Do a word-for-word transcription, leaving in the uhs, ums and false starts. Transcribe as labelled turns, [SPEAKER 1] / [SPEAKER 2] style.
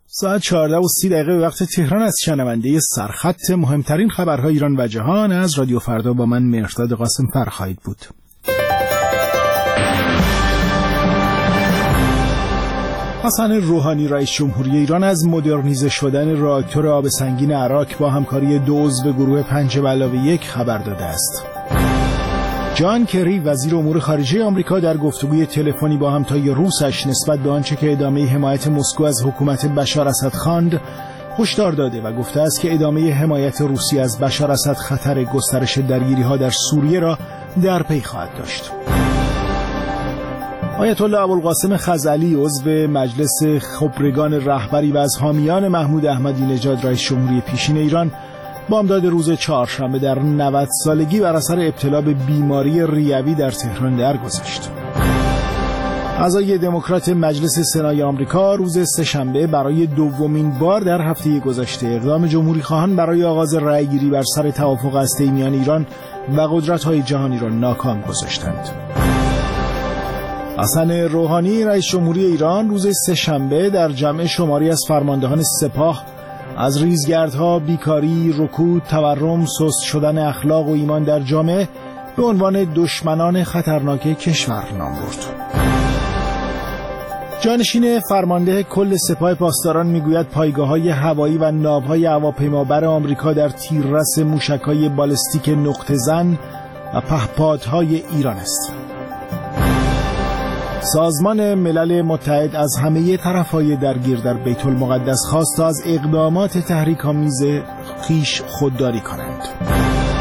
[SPEAKER 1] ساعت چهارده و سی دقیقه به وقت تهران از شنونده سرخط مهمترین خبرهای ایران و جهان از رادیو فردا با من مهرداد قاسم فر خواهید بود. حسن روحانی رئیس جمهوری ایران از مدرنیزه شدن راکتور آب سنگین عراق با همکاری دو عضو گروه پنج به علاوه یک خبر داده است. جان کری وزیر امور خارجه آمریکا در گفتگوی تلفنی با همتای روسش نسبت به آنچه که ادامه حمایت مسکو از حکومت بشار اسد خواند هشدار داده و گفته است که ادامه حمایت روسیه از بشار اسد خطر گسترش درگیری‌ها در سوریه را در پی خواهد داشت. آیت الله ابوالقاسم خزعلی عضو مجلس خبرگان رهبری و از حامیان محمود احمدی نژاد رئیس جمهوری پیشین ایران بامداد روز چهارشنبه در نود سالگی بر اثر ابتلا به بیماری ریوی در تهران درگذشت. اعضای دموکرات مجلس سنای آمریکا روز سه‌شنبه برای دومین بار در هفته گذشته اقدام جمهوری خواهان برای آغاز رأیگیری بر سر توافق هسته‌ای میان ایران و قدرت‌های جهانی را ناکام گذاشتند. حسن روحانی رئیس جمهوری ایران روز سه‌شنبه در جمع شماری از فرماندهان سپاه از ریزگردها، بیکاری، رکود، تورم، سست شدن اخلاق و ایمان در جامعه به عنوان دشمنان خطرناک کشور نام برد. جانشین فرمانده کل سپاه پاسداران میگوید پایگاه‌های هوایی و ناوهای هواپیمابر آمریکا در تیررس موشک‌های بالستیک نقطه زن و پهپادهای ایران است. سازمان ملل متحد از همه طرف‌های درگیر در بیت المقدس خواست تا از اقدامات تحریک‌آمیز خویش خودداری کنند.